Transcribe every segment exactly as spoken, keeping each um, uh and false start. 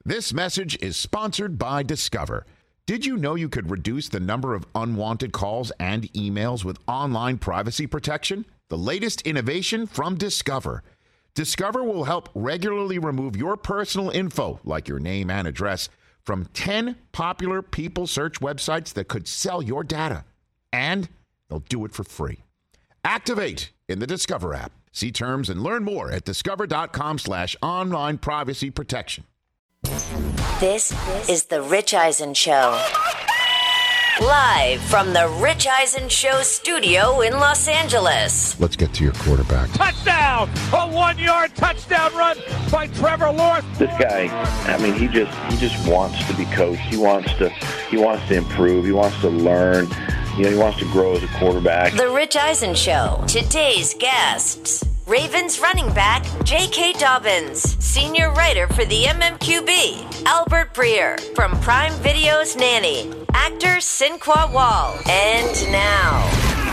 This message is sponsored by Discover. Did you know you could reduce the number of unwanted calls and emails with online privacy protection? The latest innovation from Discover. Discover will help regularly remove your personal info, like your name and address, from ten popular people search websites that could sell your data. And they'll do it for free. Activate in the Discover app. See terms and learn more at discover.com slash online privacy protection. This is The Rich Eisen Show. Live from The Rich Eisen Show studio in Los Angeles. Let's get to your quarterback. Touchdown! A one-yard touchdown run by Trevor Lawrence. This guy, I mean, he just he just wants to be coached. He wants to he wants to improve. He wants to learn. You know, he wants to grow as a quarterback. The Rich Eisen Show. Today's guests. Ravens running back J K. Dobbins, senior writer for the M M Q B, Albert Breer from Prime Video's Nanny, actor Sinqua Wall, and now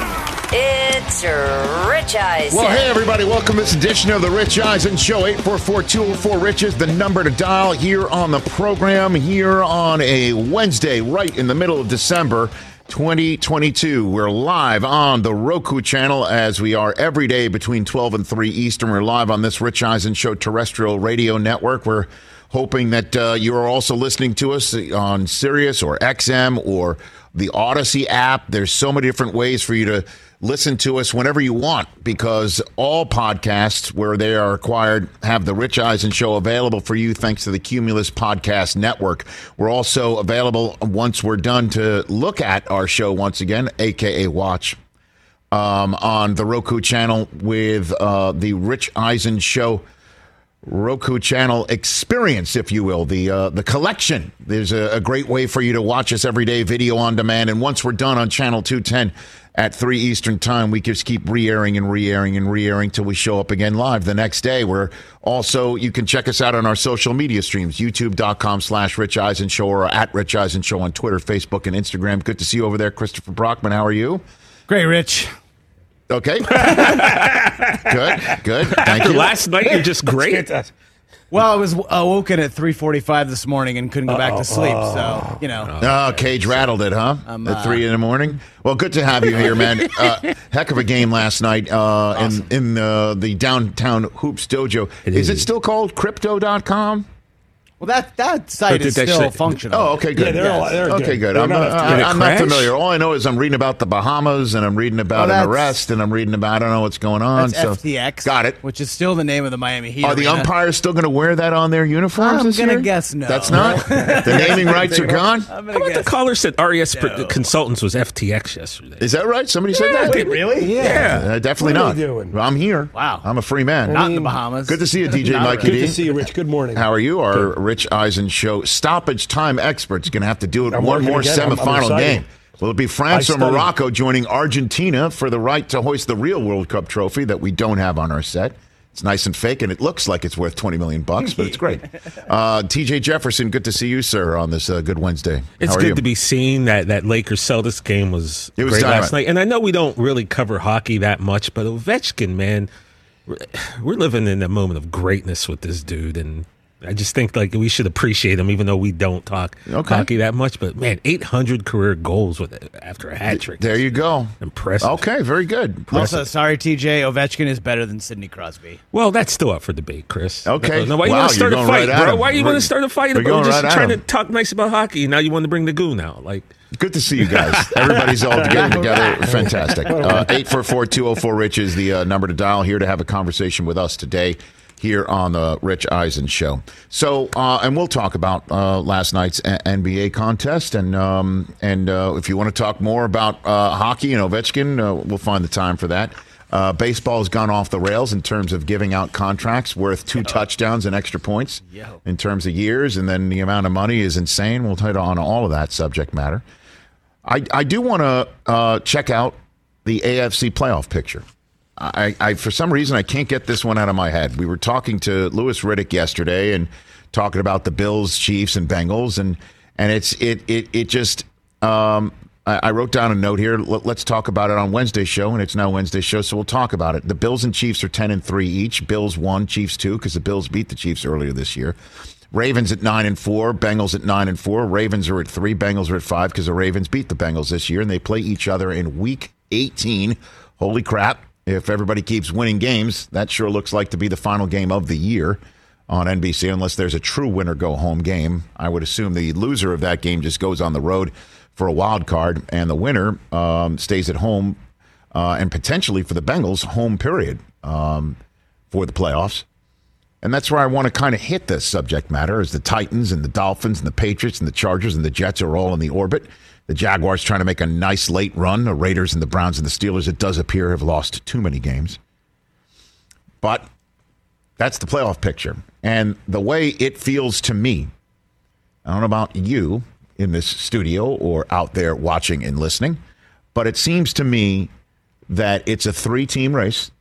it's Rich Eisen. Well, hey everybody, welcome to this edition of the Rich Eisen Show. eight four four, two oh four, RICH is the number to dial here on the program here on a Wednesday, right in the middle of December twenty twenty-two. We're live on the Roku channel as we are every day between twelve and three Eastern. We're live on this Rich Eisen Show terrestrial radio network. We're hoping that uh, you are also listening to us on Sirius or X M or the Odyssey app. There's so many different ways for you to listen to us whenever you want, because all podcasts where they are acquired have the Rich Eisen Show available for you thanks to the Cumulus Podcast Network. We're also available once we're done to look at our show once again, a k a watch, um, on the Roku channel with uh, the Rich Eisen Show Roku channel experience, if you will, the uh, the collection. There's a, a great way for you to watch us every day, video on demand. And once we're done on channel two ten at three Eastern time, we just keep re-airing and re-airing and re-airing till we show up again live the next day. We're also, you can check us out on our social media streams, youtube.com slash Rich Eisen Show or at Rich Eisen Show on Twitter, Facebook, and Instagram. Good to see you over there, Christopher Brockman. How are you? Great, Rich. Okay. Good, good. Thank you. Last night, you're just great. Well, I was awoken at three forty-five this morning and couldn't go back to sleep, so, you know. Oh, Cage rattled it, huh? Um, At uh, three in the morning? Well, good to have you here, man. Uh, heck of a game last night uh, Awesome. in, in uh, the downtown Hoops Dojo. It is is. it still called crypto dot com? Well, that, that site But is did that still shit- functional. Oh, okay, good. Yeah, they're all- they're okay, good. good. They're I'm, not uh, up to date. Did it I'm not crash? familiar. All I know is I'm reading about the Bahamas, and I'm reading about Well, an that's- arrest, and I'm reading about, I don't know what's going on. That's so F T X. Got it. Which is still the name of the Miami Heat. Are the arena. umpires still going to wear that on their uniforms I'm this gonna year? guess no. That's not? The naming rights are gone? I'm How gonna about the guess. caller said R E S No. Pro- Consultants was F T X yesterday? Is that right? Somebody said that? Wait, really? Uh, definitely What are not. they doing? I'm here. Wow. I'm a free man. Not in the Bahamas. Good to see you, D J Not Mikey Good D. to see you, Rich. Good morning. How are you? Our Rich Eisen Show stoppage time expert's going to have to do it I'm one working more again. I'm- I'm semifinal excited. game. Will it be France I or studied. Morocco joining Argentina for the right to hoist the real World Cup trophy that we don't have on our set? It's nice and fake, and it looks like it's worth twenty million bucks, but it's great. Uh, T J Jefferson, good to see you, sir, on this uh, good Wednesday. It's How are good you? to be seen that that Lakers Celtics game was, It was great dynamite. last night. And I know we don't really cover hockey that much, but Ovechkin, man, we're, we're living in a moment of greatness with this dude, and I just think like we should appreciate him, even though we don't talk Okay. hockey that much. But man, eight hundred career goals with after a hat trick. There you go. Impressive. Okay, very good. Also, sorry, T J, Ovechkin is better than Sidney Crosby. Well, that's still up for debate, Chris. Okay. Now, why you Wow, want to start you're a going fight, right at bro? him. Why you We're- want to start a fight we're about going just right at trying him. to talk nice about hockey? Now you want to bring the goon out? Like, Good to see you guys. Everybody's all together. together. Fantastic. Uh, eight four four, two oh four, RICH is the uh, number to dial here to have a conversation with us today here on the Rich Eisen Show. So, uh, and we'll talk about uh, last night's a- N B A contest. And um, and uh, if you want to talk more about uh, hockey and Ovechkin, uh, we'll find the time for that. Uh, baseball has gone off the rails in terms of giving out contracts worth two touchdowns and extra points in terms of years, and then the amount of money is insane. We'll hit on all of that subject matter. I, I do want to uh, check out the A F C playoff picture. I, I for some reason I can't get this one out of my head. We were talking to Louis Riddick yesterday and talking about the Bills, Chiefs, and Bengals, and and it's it it it just. Um, I, I wrote down a note here. Let, let's talk about it on Wednesday's show, and it's now Wednesday's show, so we'll talk about it. The Bills and Chiefs are ten and three each. Bills one, Chiefs two, because the Bills beat the Chiefs earlier this year. Ravens at nine and four, Bengals at nine and four. Ravens are at three, Bengals are at five because the Ravens beat the Bengals this year, and they play each other in Week eighteen. Holy crap! If everybody keeps winning games, that sure looks like to be the final game of the year on N B C, unless there's a true winner-go-home game. I would assume the loser of that game just goes on the road for a wild card, and the winner um, stays at home, uh, and potentially for the Bengals, home period um, for the playoffs. And that's where I want to kind of hit this subject matter, as the Titans and the Dolphins and the Patriots and the Chargers and the Jets are all in the orbit. The Jaguars trying to make a nice late run. The Raiders and the Browns and the Steelers, it does appear, have lost too many games. But that's the playoff picture. And the way it feels to me, I don't know about you in this studio or out there watching and listening, but it seems to me that it's a three-team race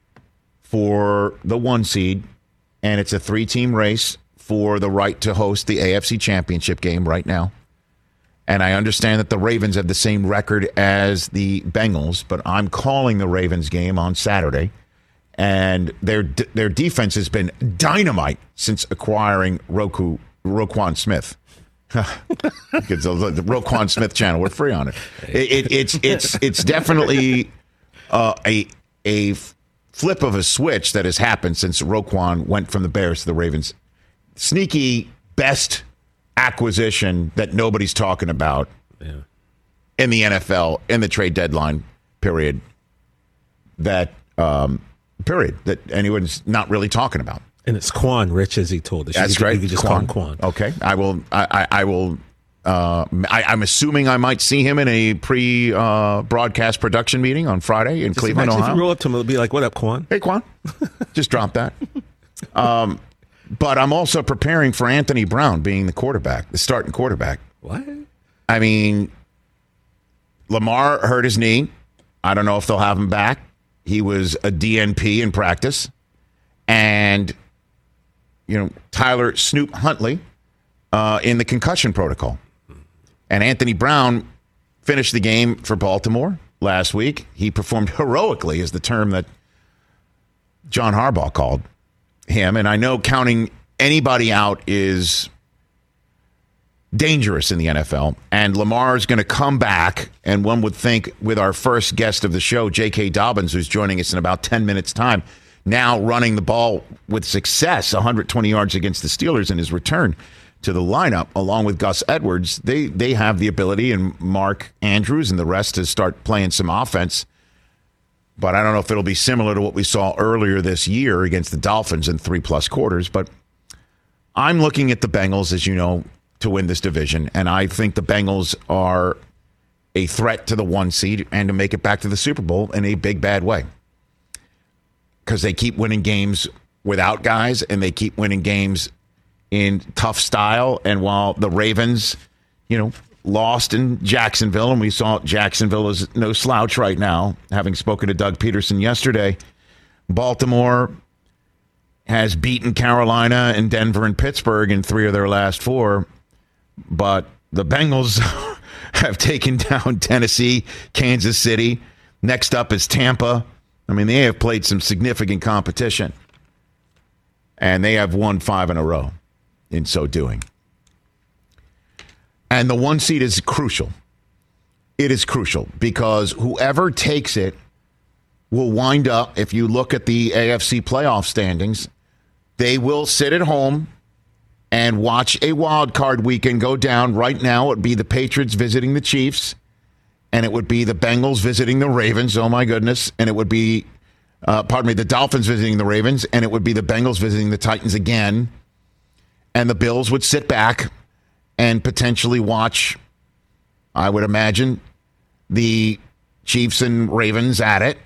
for the one seed, and it's a three-team race for the right to host the A F C Championship game right now. And I understand that the Ravens have the same record as the Bengals, but I'm calling the Ravens game on Saturday. And their their defense has been dynamite since acquiring Roku, Roquan Smith. It's the Roquan Smith channel. We're free on it. it, it it's it's it's definitely uh, a a flip of a switch that has happened since Roquan went from the Bears to the Ravens. Sneaky best acquisition that nobody's talking about yeah. in the N F L in the trade deadline period. That um, period that anyone's not really talking about. And it's Quan, Rich, as he told us. That's you, right. You could just Quan. call him Quan. Okay, I will. I, I, I will. Uh, I, I'm assuming I might see him in a pre-broadcast uh, production meeting on Friday in just Cleveland, Ohio. Ohio. If you roll up to him, it'll be like, "What up, Quan?" Hey, Quan. Just drop that. Um, but I'm also preparing for Anthony Brown being the quarterback, the starting quarterback. What? I mean, Lamar hurt his knee. I don't know if they'll have him back. He was a D N P in practice. And, you know, Tyler Snoop Huntley uh, in the concussion protocol. And Anthony Brown finished the game for Baltimore last week. He performed heroically, is the term that John Harbaugh called him. And I know counting anybody out is dangerous in the N F L. And Lamar is going to come back. And one would think with our first guest of the show, J K. Dobbins, who's joining us in about ten minutes' time, now running the ball with success, one hundred twenty yards against the Steelers in his return to the lineup, along with Gus Edwards, they they have the ability, and Mark Andrews and the rest, to start playing some offense. But I don't know if it'll be similar to what we saw earlier this year against the Dolphins in three-plus quarters. But I'm looking at the Bengals, as you know, to win this division, and I think the Bengals are a threat to the one seed and to make it back to the Super Bowl in a big, bad way. Because they keep winning games without guys, and they keep winning games in tough style. And while the Ravens, you know, lost in Jacksonville, and we saw Jacksonville is no slouch right now, having spoken to Doug Peterson yesterday, Baltimore has beaten Carolina and Denver and Pittsburgh in three of their last four. But the Bengals have taken down Tennessee, Kansas City. Next up is Tampa. I mean, they have played some significant competition, and they have won five in a row in so doing. And the one seed is crucial. It is crucial because whoever takes it will wind up, if you look at the A F C playoff standings, they will sit at home and watch a wild card weekend go down. Right now, it would be the Patriots visiting the Chiefs. And it would be the Bengals visiting the Ravens. Oh, my goodness. And it would be, uh, pardon me, the Dolphins visiting the Ravens. And it would be the Bengals visiting the Titans again. And the Bills would sit back and potentially watch, I would imagine, the Chiefs and Ravens at it.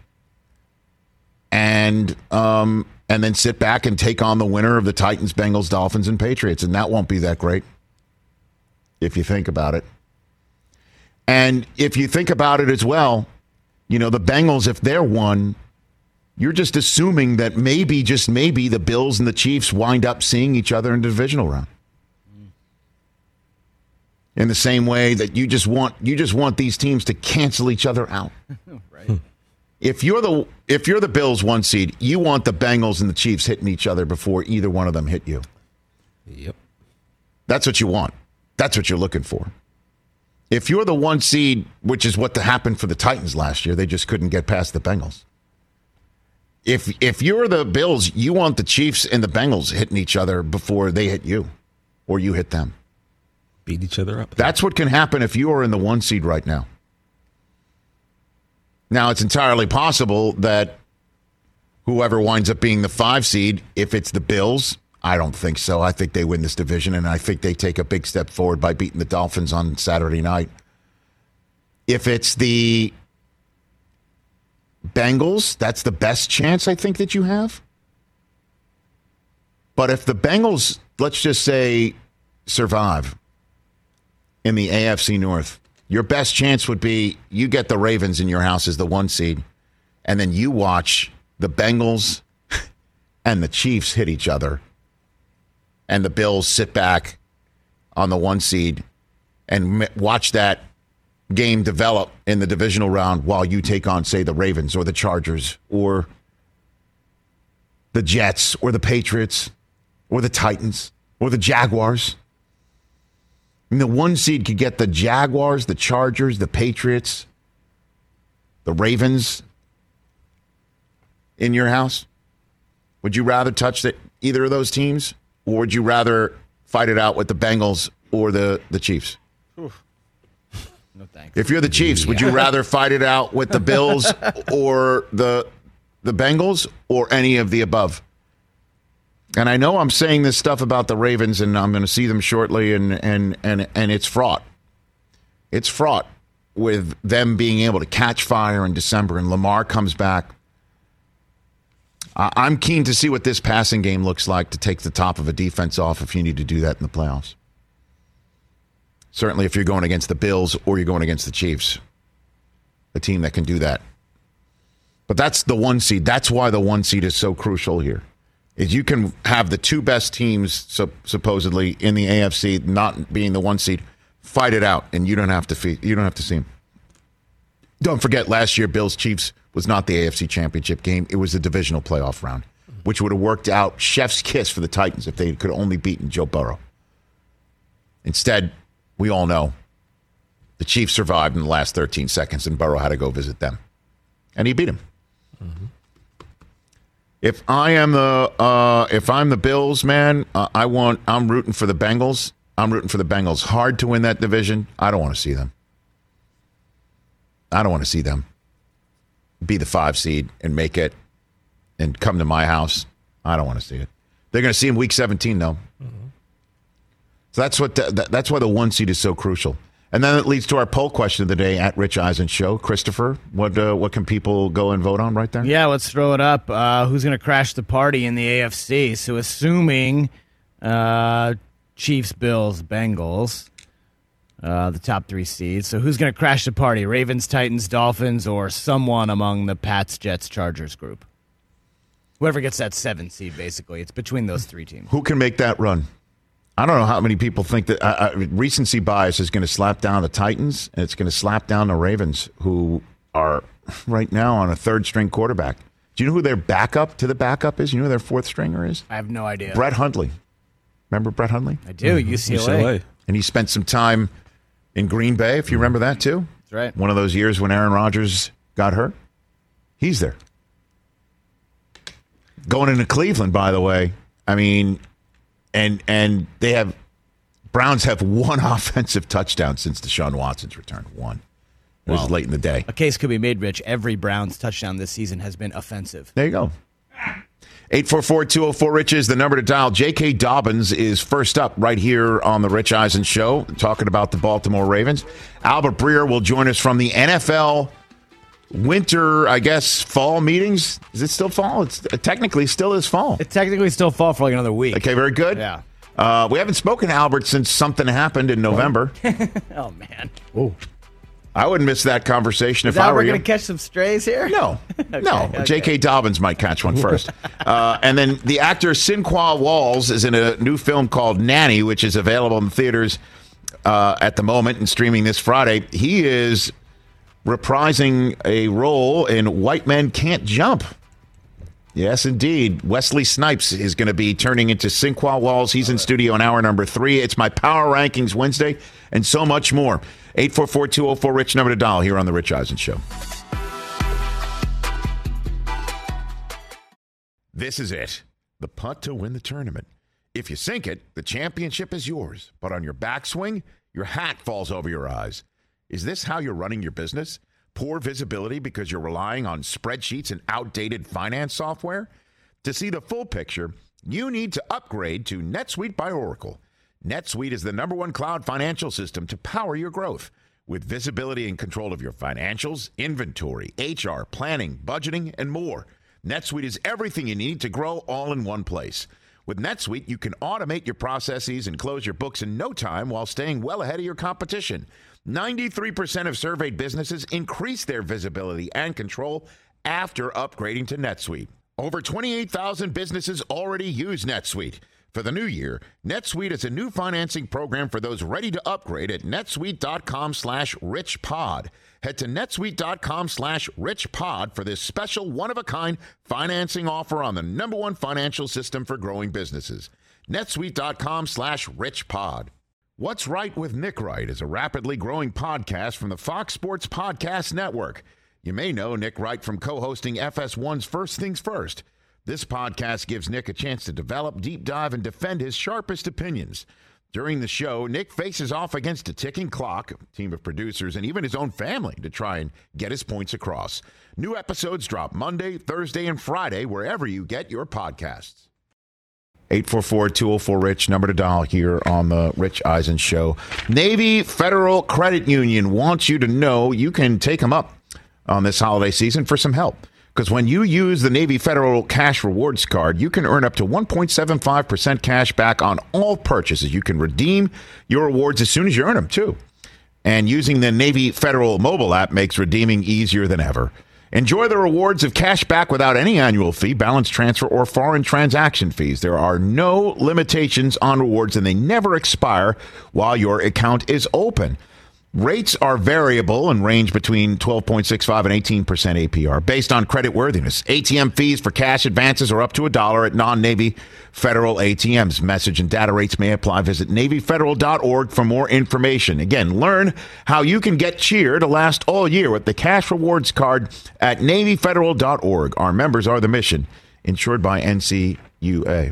And um, and then sit back and take on the winner of the Titans, Bengals, Dolphins, and Patriots. And that won't be that great, if you think about it. And if you think about it as well, you know, the Bengals, if they're one, you're just assuming that maybe, just maybe, the Bills and the Chiefs wind up seeing each other in the divisional round. In the same way that you just want you just want these teams to cancel each other out. Right. If you're the if you're the Bills one seed, you want the Bengals and the Chiefs hitting each other before either one of them hit you. Yep. That's what you want. That's what you're looking for. If you're the one seed, which is what happened for the Titans last year, they just couldn't get past the Bengals. If if you're the Bills, you want the Chiefs and the Bengals hitting each other before they hit you or you hit them. Beat each other up. That's what can happen if you are in the one seed right now. Now, it's entirely possible that whoever winds up being the five seed, if it's the Bills, I don't think so. I think they win this division, and I think they take a big step forward by beating the Dolphins on Saturday night. If it's the Bengals, that's the best chance I think that you have. But if the Bengals, let's just say, survive in the A F C North, your best chance would be you get the Ravens in your house as the one seed, and then you watch the Bengals and the Chiefs hit each other, and the Bills sit back on the one seed and watch that game develop in the divisional round while you take on, say, the Ravens or the Chargers or the Jets or the Patriots or the Titans or the Jaguars. And the one seed could get the Jaguars, the Chargers, the Patriots, the Ravens in your house. Would you rather touch the, either of those teams, or would you rather fight it out with the Bengals or the, the Chiefs? Oof. No thanks. If you're the Chiefs, yeah. Would you rather fight it out with the Bills or the the Bengals or any of the above? And I know I'm saying this stuff about the Ravens, and I'm going to see them shortly, and and and and it's fraught. It's fraught with them being able to catch fire in December, and Lamar comes back. I'm keen to see what this passing game looks like to take the top of a defense off if you need to do that in the playoffs. Certainly if you're going against the Bills or you're going against the Chiefs, a team that can do that. But that's the one seed. That's why the one seed is so crucial here. Is you can have the two best teams so, supposedly in the A F C not being the one seed, fight it out, and you don't have to fe- you don't have to see them. Don't forget last year Bills Chiefs was not the A F C Championship game. It was the divisional playoff round, which would have worked out chef's kiss for the Titans if they could have only beaten Joe Burrow. Instead, we all know the Chiefs survived in the last thirteen seconds, and Burrow had to go visit them. And he beat him. Mm-hmm. If I am the uh, if I'm the Bills, man, uh, I want I'm rooting for the Bengals. I'm rooting for the Bengals hard to win that division. I don't want to see them. I don't want to see them be the five seed and make it and come to my house. I don't want to see it. They're going to see him week seventeen, though. Mm-hmm. So that's what the, that's why the one seed is so crucial. And then it leads to our poll question of the day at Rich Eisen Show. Christopher, what uh, what can people go and vote on right there? Yeah, let's throw it up. Uh, who's going to crash the party in the A F C? So assuming uh, Chiefs, Bills, Bengals, uh, the top three seeds. So who's going to crash the party? Ravens, Titans, Dolphins, or someone among the Pats, Jets, Chargers group? Whoever gets that seven seed, basically. It's between those three teams. Who can make that run? I don't know how many people think that uh, uh, recency bias is going to slap down the Titans, and it's going to slap down the Ravens, who are right now on a third-string quarterback. Do you know who their backup to the backup is? You know who their fourth stringer is? I have no idea. Brett Hundley. Remember Brett Hundley? I do, mm-hmm. U C L A. U C L A. And he spent some time in Green Bay, if you remember that, too. That's right. One of those years when Aaron Rodgers got hurt. He's there. Going into Cleveland, by the way, I mean... And and they have Browns have one offensive touchdown since Deshaun Watson's return. One. It was well, late in the day. A case could be made, Rich. Every Browns touchdown this season has been offensive. There you go. eight four four, two oh four, RICH is the number to dial. J K. Dobbins is first up right here on the Rich Eisen Show, talking about the Baltimore Ravens. Albert Breer will join us from the N F L winter, I guess, fall meetings. Is it still fall? It's it technically still is fall. It technically still fall for like another week. Okay, very good. Yeah. Uh, we haven't spoken to Albert since something happened in November. Oh, man. Oh. I wouldn't miss that conversation Is if I were you. Are we going to catch some strays here? No. okay, no. Okay. J K. Dobbins might catch one first. uh, and then the actor Sinqua Walls is in a new film called Nanny, which is available in theaters uh, at the moment and streaming this Friday. He is reprising a role in White Men Can't Jump. Yes, indeed. Wesley Snipes is going to be turning into Sinqua Walls. He's in studio in hour number three. It's my Power Rankings Wednesday and so much more. eight four four, two oh four, RICH, number to dial here on The Rich Eisen Show. This is it. The putt to win the tournament. If you sink it, the championship is yours. But on your backswing, your hat falls over your eyes. Is this how you're running your business? Poor visibility because you're relying on spreadsheets and outdated finance software? To see the full picture, you need to upgrade to NetSuite by Oracle. NetSuite is the number one cloud financial system to power your growth. With visibility and control of your financials, inventory, H R, planning, budgeting, and more. NetSuite is everything you need to grow all in one place. With NetSuite, you can automate your processes and close your books in no time while staying well ahead of your competition. ninety-three percent of surveyed businesses increase their visibility and control after upgrading to NetSuite. Over twenty-eight thousand businesses already use NetSuite. For the new year, NetSuite is a new financing program for those ready to upgrade at netsuite.com slash richpod. Head to netsuite.com slash richpod for this special one-of-a-kind financing offer on the number one financial system for growing businesses. netsuite.com slash richpod. What's Right with Nick Wright is a rapidly growing podcast from the Fox Sports Podcast Network. You may know Nick Wright from co-hosting F S one's First Things First. This podcast gives Nick a chance to develop, deep dive, and defend his sharpest opinions. During the show, Nick faces off against a ticking clock, a team of producers, and even his own family to try and get his points across. New episodes drop Monday, Thursday, and Friday, wherever you get your podcasts. eight four four, two oh four, RICH, number to dial here on the Rich Eisen Show. Navy Federal Credit Union wants you to know you can take them up on this holiday season for some help. Because when you use the Navy Federal Cash Rewards Card, you can earn up to one point seven five percent cash back on all purchases. You can redeem your rewards as soon as you earn them, too. And using the Navy Federal mobile app makes redeeming easier than ever. Enjoy the rewards of cash back without any annual fee, balance transfer, or foreign transaction fees. There are no limitations on rewards, and they never expire while your account is open. Rates are variable and range between twelve point six five and eighteen percent A P R based on credit worthiness. A T M fees for cash advances are up to a dollar at non-Navy Federal A T Ms. Message and data rates may apply. Visit navy federal dot org for more information. Again, learn how you can get cheer to last all year with the Cash Rewards Card at navy federal dot org. Our members are the mission, insured by N C U A.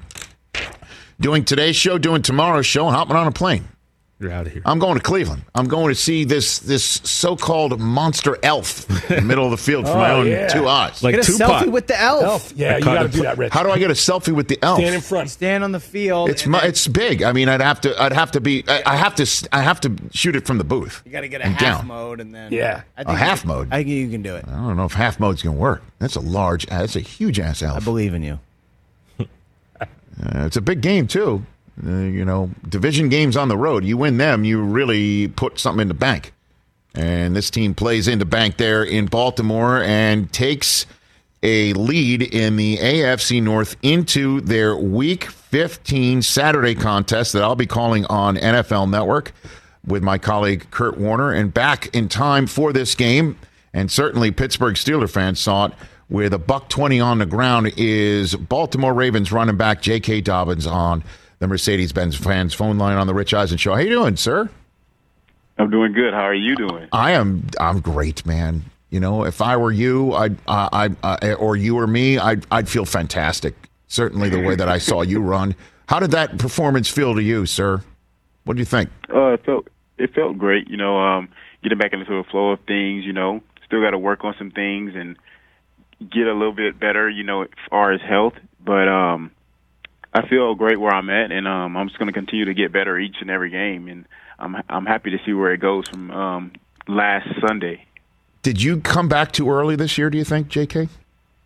Doing today's show, doing tomorrow's show, and hopping on a plane. You're out of here. I'm going to Cleveland. I'm going to see this this so-called monster elf in the middle of the field for oh, my own yeah. two eyes. Like Get a Tupac. selfie with the elf. Elf. Yeah, you got to do that, Rich. How do I get a selfie with the elf? Stand in front. Stand on the field. It's my, then it's big. I mean, I'd have to I'd have to be I, I have to I have to shoot it from the booth. You got to get a and half down. mode and then Yeah. I A think half you, mode. I think you can do it. I don't know if half mode's gonna work. That's a large. That's a huge ass elf. I believe in you. Uh, it's a big game too. Uh, you know, division games on the road. You win them, you really put something in the bank. And this team plays into bank there in Baltimore and takes a lead in the A F C North into their Week fifteen Saturday contest that I'll be calling on N F L Network with my colleague Kurt Warner. And back in time for this game, and certainly Pittsburgh Steelers fans saw it, with a buck twenty on the ground, is Baltimore Ravens running back J K. Dobbins on the Mercedes-Benz fans phone line on the Rich Eisen Show. How you doing, sir? I'm doing good. How are you doing? I am. I'm great, man. You know, if I were you, I'd, I, I, I, or you or me, I'd, I'd feel fantastic. Certainly, the way that I saw you run. How did that performance feel to you, sir? What do you think? Uh, it felt it felt great. You know, um, getting back into the flow of things. You know, still got to work on some things and get a little bit better. You know, as far as health, but um. I feel great where I'm at, and um, I'm just going to continue to get better each and every game, and I'm I'm happy to see where it goes from um, last Sunday. Did you come back too early this year, do you think, J K?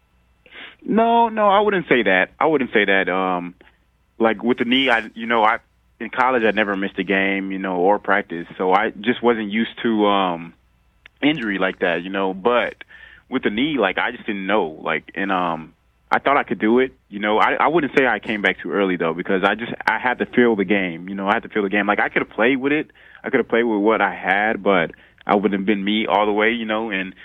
No, no, I wouldn't say that. I wouldn't say that. Um, like with the knee, I you know, I in college I never missed a game, you know, or practice, so I just wasn't used to um, injury like that, you know. But with the knee, like I just didn't know, like, and um. I thought I could do it. You know, I, I wouldn't say I came back too early, though, because I just I had to feel the game. You know, I had to feel the game. Like, I could have played with it. I could have played with what I had, but I wouldn't have been me all the way, you know. And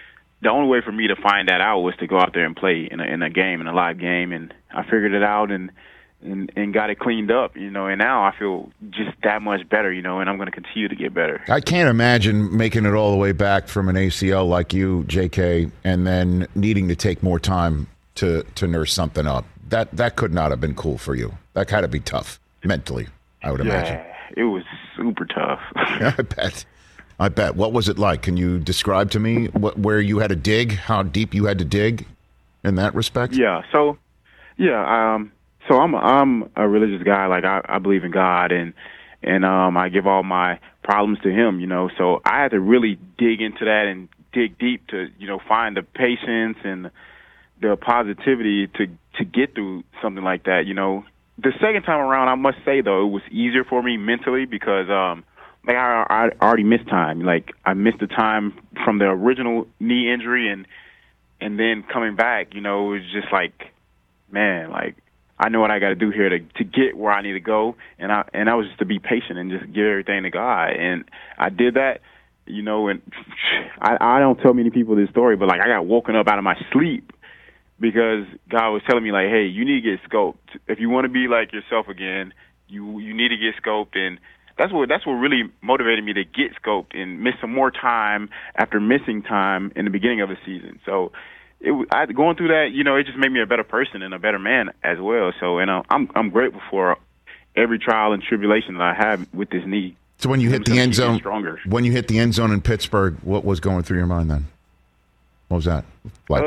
the only way for me to find that out was to go out there and play in a, in a game, in a live game, and I figured it out and, and and got it cleaned up, you know. And now I feel just that much better, you know, and I'm going to continue to get better. I can't imagine making it all the way back from an A C L like you, J K, and then needing to take more time to to nurse something up. That that could not have been cool for you. That had to be tough mentally, I would yeah, imagine. It was super tough. I bet. I bet. What was it like? Can you describe to me what, where you had to dig, how deep you had to dig in that respect? Yeah. So, yeah. Um. So I'm I'm a religious guy. Like I, I believe in God, and and um I give all my problems to Him. You know. So I had to really dig into that and dig deep to you know find the patience and the positivity to to get through something like that. You know. The second time around, I must say though, it was easier for me mentally because um. Like I, I already missed time. Like I missed the time from the original knee injury, and and then coming back, you know, it was just like, man, like I know what I got to do here to to get where I need to go, and I and I was just to be patient and just give everything to God, and I did that, you know, and I I don't tell many people this story, but like I got woken up out of my sleep because God was telling me like, hey, you need to get scoped if you want to be like yourself again. You you need to get scoped and. That's what that's what really motivated me to get scoped and miss some more time after missing time in the beginning of the season. So, it I, going through that, you know, it just made me a better person and a better man as well. So, and uh, I'm I'm grateful for every trial and tribulation that I have with this knee. So when you hit the end zone, stronger. when you hit the end zone in Pittsburgh, what was going through your mind then? What was that like?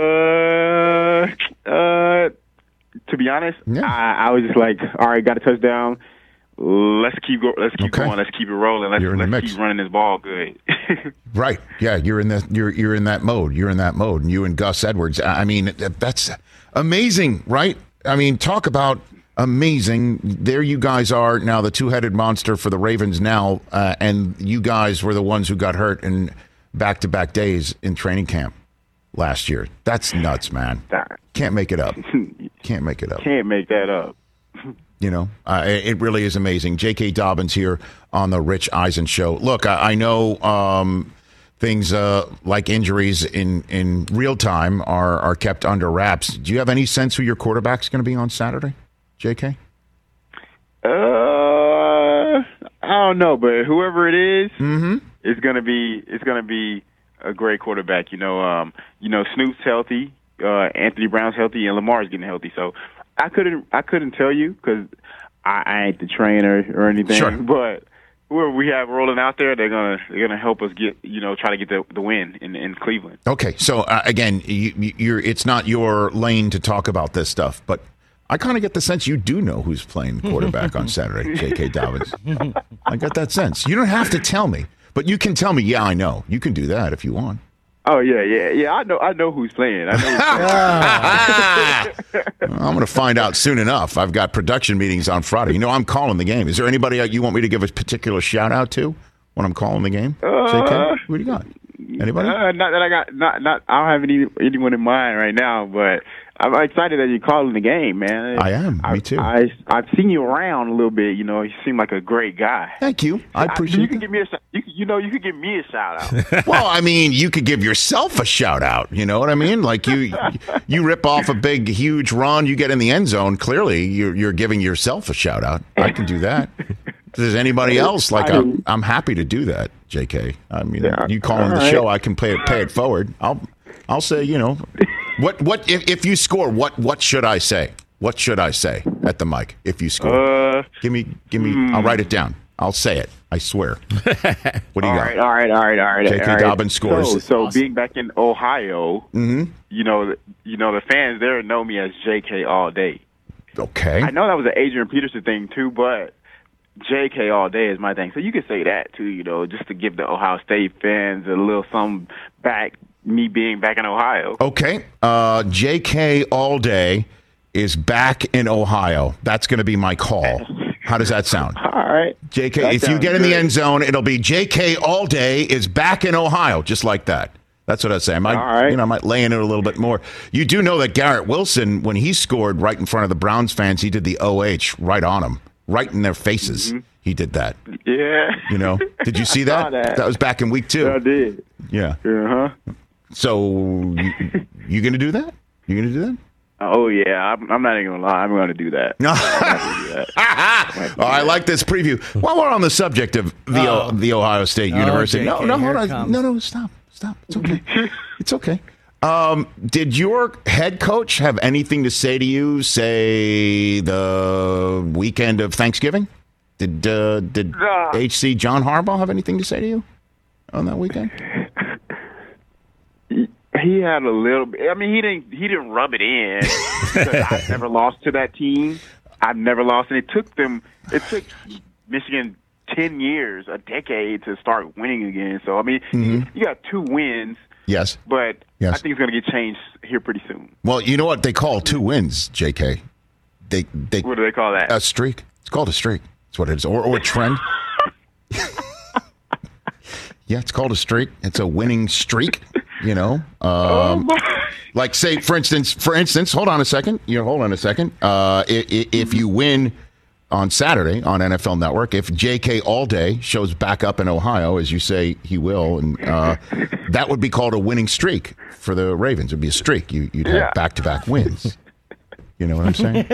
Uh, uh, to be honest, yeah. I, I was just like, all right, got a touchdown. Let's keep go. Let's keep okay. going. Let's keep it rolling. Let's, let's keep running this ball good. Right. Yeah. You're in that. You're you're in that mode. You're in that mode. And you and Gus Edwards. I mean, that's amazing, right? I mean, talk about amazing. There you guys are now, the two-headed monster for the Ravens now, uh, and you guys were the ones who got hurt in back-to-back days in training camp last year. That's nuts, man. Can't make it up. Can't make it up. Can't make that up. You know, uh, it really is amazing. J K. Dobbins here on the Rich Eisen Show. Look, I, I know um, things uh, like injuries in, in real time are, are kept under wraps. Do you have any sense who your quarterback's going to be on Saturday, J K? Uh, I don't know, but whoever it is, mm-hmm. it's going to be it's going to be a great quarterback. You know, um, you know, Snoop's healthy, uh, Anthony Brown's healthy, and Lamar's getting healthy. So. I couldn't. I couldn't tell you because I, I ain't the trainer or anything. Sure. But whoever we have rolling out there, they're gonna they're gonna help us get you know try to get the, the win in, in Cleveland. Okay, so uh, again, you, you're it's not your lane to talk about this stuff, but I kind of get the sense you do know who's playing quarterback on Saturday, J K. Dobbins. I get that sense. You don't have to tell me, but you can tell me. Yeah, I know. You can do that if you want. Oh yeah, yeah, yeah. I know. I know who's playing. I know. Who's playing. I'm going to find out soon enough. I've got production meetings on Friday. You know, I'm calling the game. Is there anybody you want me to give a particular shout out to when I'm calling the game? Uh, J K, who do you got? Anybody? Uh, not that I got. Not not. I don't have any anyone in mind right now, but I'm excited that you're calling the game, man. I am. I, me too. I, I've seen you around a little bit. You know, you seem like a great guy. Thank you. I appreciate. I, you that. can give me a. You, you know, you could give me a shout out. Well, I mean, you could give yourself a shout out. You know what I mean? Like you, you rip off a big, huge run, you get in the end zone. Clearly, you're you're giving yourself a shout out. I can do that. If there's anybody else, like I'm, I'm happy to do that, J K. I mean, yeah. you calling the right. show, I can pay it, pay it forward. I'll, I'll say, you know, what, what if, if you score, what, what should I say? What should I say at the mic if you score? Uh, give me, give me. Hmm. I'll write it down. I'll say it. I swear. What do you all got? Right, all right, all right, all right. J K. All right. Dobbins scores. So, so awesome. Being back in Ohio, mm-hmm. you know, you know, the fans there know me as J K all day. Okay. I know that was an Adrian Peterson thing too, but J K all day is my thing. So you can say that too, you know, just to give the Ohio State fans a little something back, me being back in Ohio. Okay. Uh, J K all day is back in Ohio. That's going to be my call. How does that sound? All right. J K, that if you get in good. the end zone, it'll be J K all day is back in Ohio, just like that. That's what I'd say. I might, all right. you know, I might lay in it a little bit more. You do know that Garrett Wilson, when he scored right in front of the Browns fans, he did the O H right on them, right in their faces. Mm-hmm. He did that. Yeah. You know, did you see that? that? That was back in week two. I did. Yeah. Uh-huh. So you, you going to do that? You going to do that? Oh yeah, I'm, I'm not even gonna lie. I'm going to do that. No. do that. Oh, I like this preview. While we're on the subject of the Oh. o, the Ohio State Oh, University, J K, no, no, here hold it on, comes. no, no, stop, stop. It's okay, it's okay. Um, did your head coach have anything to say to you? Say the weekend of Thanksgiving. Did uh, did Uh. H C John Harbaugh have anything to say to you on that weekend? He, he had a little bit. I mean, he didn't. He didn't rub it in. Because I've never lost to that team. I've never lost, and it took them. It took Michigan ten years, a decade, to start winning again. So I mean, Mm-hmm. you got two wins, Yes. but Yes. I think it's going to get changed here pretty soon. Well, you know what they call two wins, J K. They they What do they call that? a streak. It's called a streak. That's what it is, or or a trend. Yeah, it's called a streak. It's a winning streak. You know, um, like say for instance, for instance, hold on a second. You know, hold on a second. Uh, if, if you win on Saturday on N F L Network, if J K Allday shows back up in Ohio, as you say he will, and uh, that would be called a winning streak for the Ravens. It'd be a streak. You, you'd have Yeah. back-to-back wins. You know what I'm saying?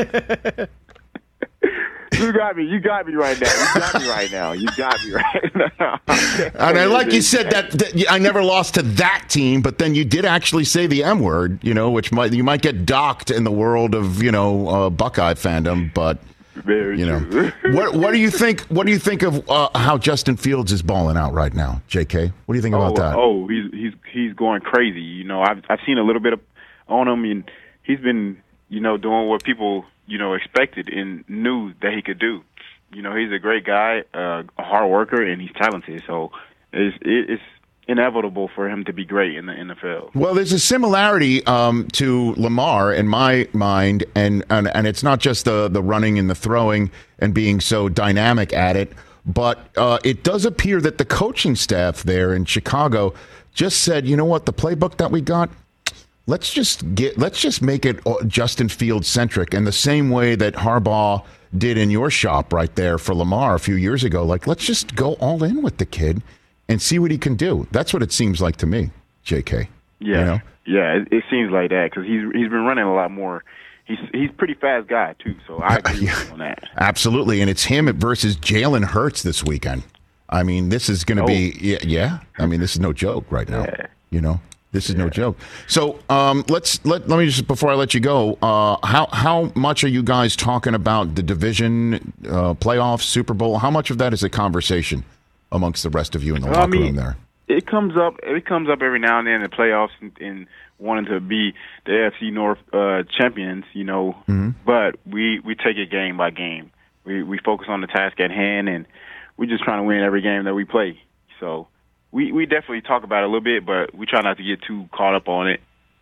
You got me. You got me right now. You got me right now. You got me right now. And I like you said that, that I never lost to that team, but then you did actually say the M word, you know, which might you might get docked in the world of you know uh, Buckeye fandom, but Very you know, true. what what do you think? What do you think of uh, how Justin Fields is balling out right now, J K? What do you think about oh, that? Oh, he's he's he's going crazy. You know, I've I've seen a little bit of on him, and he's been you know doing what people you know expected and knew that he could do. You know, he's a great guy, uh, a hard worker, and he's talented. So it's it's inevitable for him to be great in the N F L. Well, there's a similarity um, to Lamar in my mind, and, and and it's not just the the running and the throwing and being so dynamic at it, but uh, it does appear that the coaching staff there in Chicago just said, you know what, the playbook that we got, let's just get let's just make it Justin Fields centric, in the same way that Harbaugh did in your shop right there for Lamar a few years ago. Like, let's just go all in with the kid and see what he can do. That's what it seems like to me, J K. Yeah, You know? yeah, it, it seems like that because he's he's been running a lot more. He's he's a pretty fast guy too, so I agree with you on that. Absolutely, and it's him versus Jalen Hurts this weekend. I mean, this is going to Oh. be yeah, yeah. I mean, this is no joke right now. Yeah. You know, this is no joke. So um, let's let let me just before I let you go. Uh, how how much are you guys talking about the division, uh, playoffs, Super Bowl? How much of that is a conversation amongst the rest of you in the Well, I locker mean, room there? It comes up. It comes up every now and then in the playoffs and, and wanting to be the A F C North uh, champions, you know. Mm-hmm. But we, we take it game by game. We we focus on the task at hand, and we're just trying to win every game that we play. So we, we definitely talk about it a little bit, but we try not to get too caught up on it.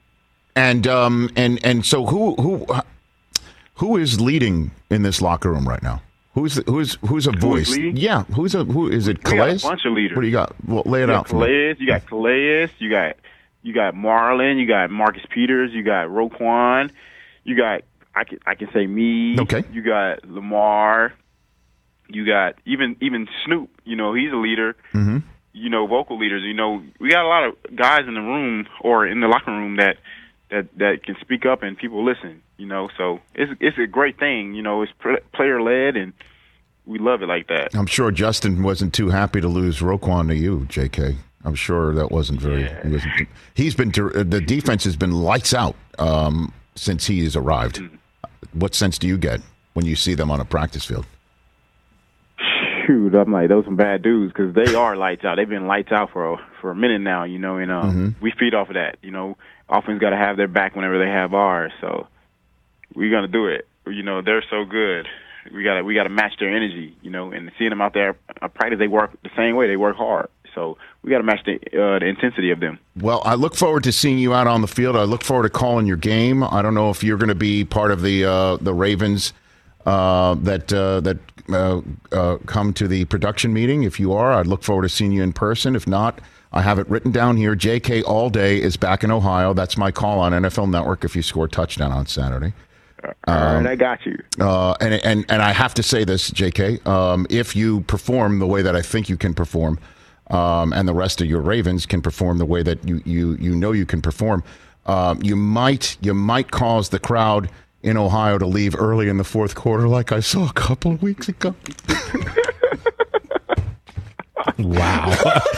And um and and so who who who is leading in this locker room right now? Who's who's who's a voice? leading? Yeah, who's a who is it? We got Calais? a bunch of leaders. What do you got? Well, lay it You out got for me. Calais, you got Calais, you got you got Marlon, you got Marcus Peters, you got Roquan, you got I can I can say me. Okay. You got Lamar, you got even even Snoop. You know he's a leader. Mm-hmm. You know vocal leaders. You know we got a lot of guys in the room or in the locker room that that that can speak up and people listen. You know so it's it's a great thing. You know it's player led and we love it like that. I'm sure Justin wasn't too happy to lose Roquan to you, J K. I'm sure that wasn't very. Yeah. He wasn't, he's been ter- the defense has been lights out um, since he has arrived. Mm. What sense do you get when you see them on a practice field? Shoot, I'm like those some bad dudes because they are lights out. They've been lights out for a, for a minute now, you know, and um, Mm-hmm. we feed off of that. You know, offense got to have their back whenever they have ours, so we're gonna do it. You know, they're so good. We gotta we gotta match their energy, you know, and seeing them out there at practice, they work the same way. They work hard, so we gotta match the uh, the intensity of them. Well, I look forward to seeing you out on the field. I look forward to calling your game. I don't know if you're going to be part of the uh, the Ravens uh, that uh, that uh, uh, come to the production meeting. If you are, I'd look forward to seeing you in person. If not, I have it written down here. J K Allday is back in Ohio. That's my call on N F L Network if you score a touchdown on Saturday. All right, I got you. Uh, and and and I have to say this, J K. Um, if you perform the way that I think you can perform, um, and the rest of your Ravens can perform the way that you you you know you can perform, um, you might you might cause the crowd in Ohio to leave early in the fourth quarter, like I saw a couple of weeks ago. Wow.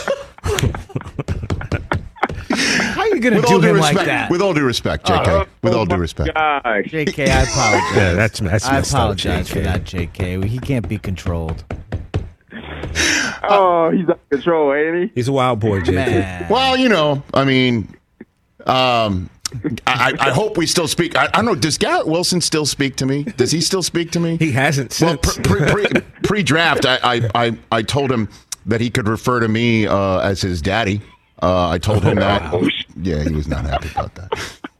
How are you going to do him respect, like that? With all due respect, J K. Oh, with all oh due my respect. gosh. J K, I apologize. Yeah, that's that's I messed up, apologize J K. for that, J K. He can't be controlled. Oh, he's out of control, ain't he? He's a wild boy, J K. Man. Well, you know, I mean, um, I, I hope we still speak. I, I don't know. Does Garrett Wilson still speak to me? Does he still speak to me? He hasn't Well, since. pre, pre, pre, pre-draft, I, I, I, I told him that he could refer to me uh, as his daddy. Uh, I told him that. Yeah, he was not happy about that.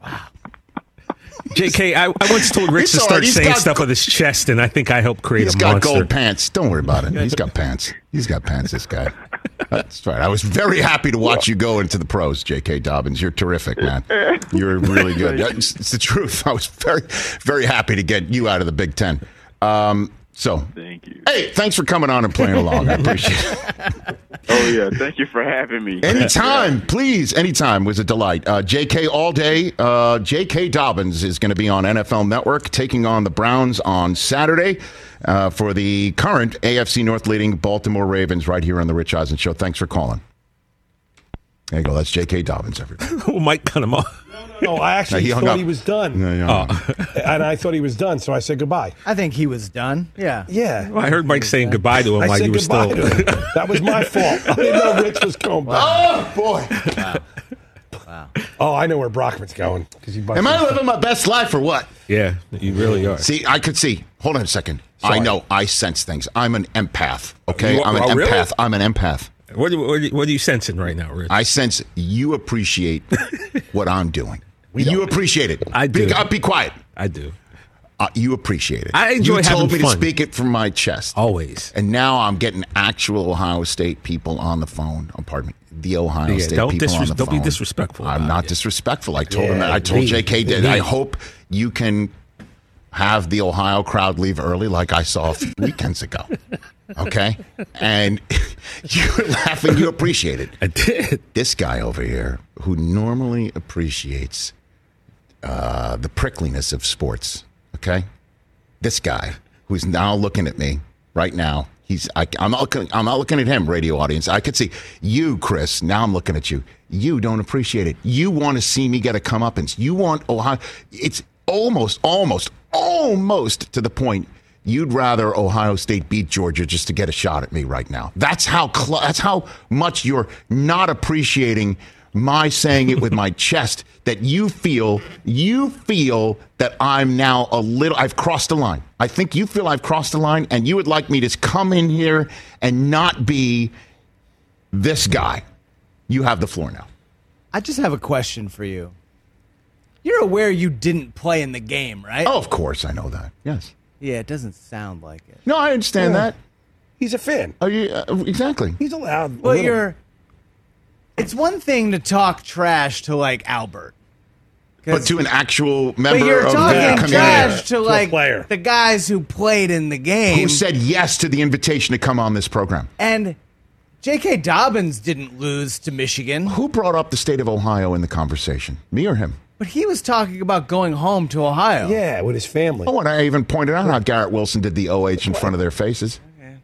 J K, I, I once told Rich It's to all start right. He's saying got stuff go- with his chest, and I think I helped create He's a got monster. gold pants. Don't worry about it. He's got pants. He's got pants, this guy. That's right. I was very happy to watch you go into the pros, J K. Dobbins. You're terrific, man. You're really good. It's, it's the truth. I was very, very happy to get you out of the Big Ten. Um, so, Thank you. hey, thanks for coming on and playing along. I appreciate it. Oh, yeah. Thank you for having me. Anytime, please. Anytime was a delight. Uh, J K all day. Uh, J K. Dobbins is going to be on N F L Network taking on the Browns on Saturday uh, for the current A F C North leading Baltimore Ravens right here on the Rich Eisen Show. Thanks for calling. There you go. That's J K. Dobbins, everybody. Oh, Mike cut him off. No, I actually No, he hung thought up. he was done. Yeah, yeah. And I thought he was done, so I said goodbye. I think he was done. Yeah. Yeah. Well, I heard Mike saying goodbye to him I while said you were goodbye still. to him. That was my fault. I didn't know Rich was going back. Oh, boy. Oh, I know where Brockman's going. Because he Am I living my best life or what? Yeah, you really are. See, I could see. Hold on a second. Sorry. I know. I sense things. I'm an empath, okay? You are- I'm an oh, really? empath. I'm an empath. What, what, what are you sensing right now, Rich? I sense you appreciate what I'm doing. You don't. appreciate it. I Be, do. uh, be quiet. I do. Uh, you appreciate it. I enjoy You told having me fun. to speak it from my chest. Always. And now I'm getting actual Ohio State people on the phone. Oh, pardon me. The Ohio Yeah, State don't people disres- on the don't be phone. disrespectful I'm about not it. disrespectful. I told him Yeah, that. I told me. J K that Me. I hope you can have the Ohio crowd leave early like I saw a few weekends ago. Okay? And you were laughing. You appreciate it. I did. This guy over here who normally appreciates uh, the prickliness of sports, okay? This guy who's now looking at me right now. He's I, I'm not looking, I'm not looking at him, radio audience. I could see you, Chris. Now I'm looking at you. You don't appreciate it. You want to see me get a comeuppance. You want Ohio. It's almost, almost, almost to the point. You'd rather Ohio State beat Georgia just to get a shot at me right now. That's how cl- that's how much you're not appreciating my saying it with my chest, that you feel you feel that I'm now a little I've crossed the line. I think you feel I've crossed the line, and you would like me to come in here and not be this guy. You have the floor now. I just have a question for you. You're aware you didn't play in the game, right? Oh, of course I know that. Yes. Yeah, it doesn't sound like it. No, I understand Yeah. that. He's a fan. Oh, you, uh, exactly. He's allowed. a Well, little- you're. It's one thing to talk trash to like Albert, But to an actual but member you're of the talking community trash to To a like player. the guys who played in the game. who said yes to the invitation to come on this program. And J K. Dobbins didn't lose to Michigan, Who brought up the state of Ohio in the conversation? Me or him? but he was talking about going home to Ohio. Yeah, with his family. Oh, and I even pointed out how Garrett Wilson did the O H in front of their faces.